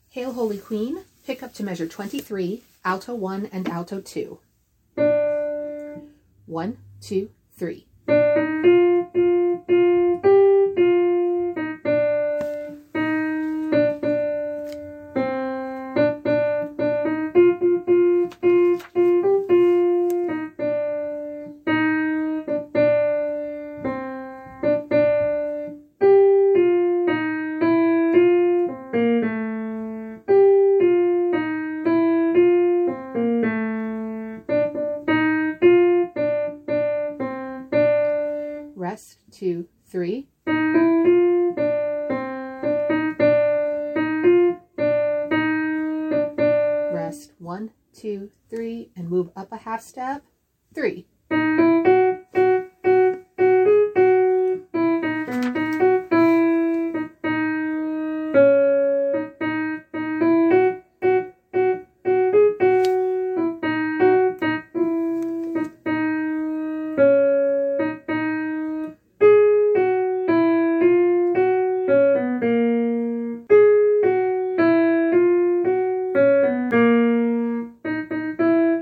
Hail, Holy Queen, pick up to measure 23, alto 1 and alto 2. 1, 2, 3. Rest, 2, 3. Rest, 1, 2, 3, and move up a half step, 3.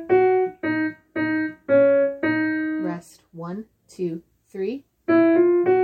Rest, 1, 2, 3.